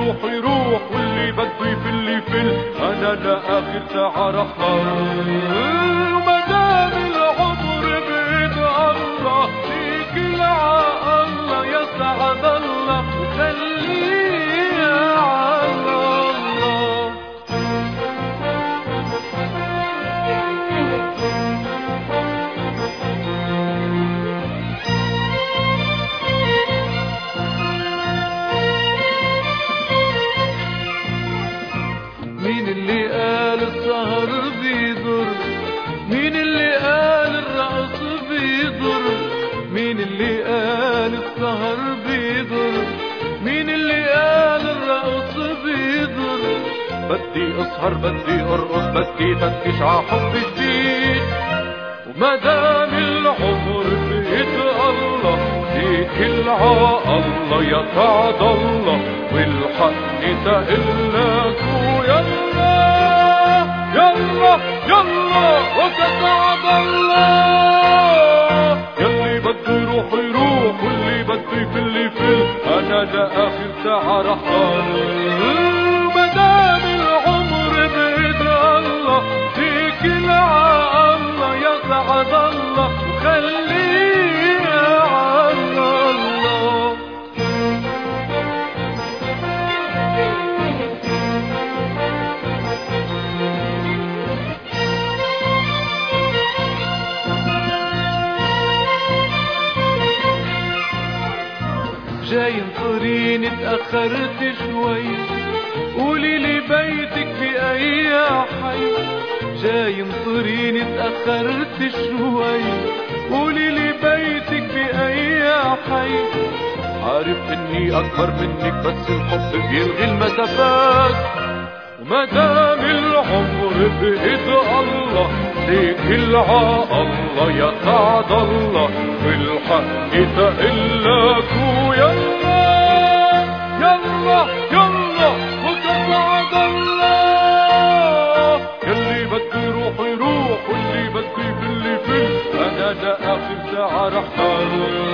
يروح يروح واللي بده يفل يفل، انا لاخر ساعة رحل. ومدام العمر بيد الله يكل ع الله يسعد الله وخليه على الله. مين اللي قال السهر بيضر؟ مين اللي قال الرقص بيضر؟ مين اللي قال السهر بيضر؟ مين اللي قال الرقص بيضر؟ بدي اسهر بدي ارقص بدي فتش ع حب جديد. ومدام العمر بيد الله يكل ع الله يسعد الله والحق تقلك ويلا يلا يلا وتسعد الله. يلي بده يروح يروح واللي بده يفل يفل، انا لاخر ساعة رحل. مدام العمر بيد الله يكل ع الله يسعد الله وخليه على الله. جاي انطريني اتأخرت شوي، قولي لي بيتك في اي حي. جاي انطريني اتأخرت شوي، قولي لي بيتك في اي حي. عارف اني اكبر منك بس الحب بيلغي المسافات. ومدام العمر بإيد الله يكل ع الله يسعد الله والحق تقلك ويلا يلا يلا وتسعد الله. يلي بده يروح يروح واللي بده يفل يفل، انا لاخر ساعة رحل.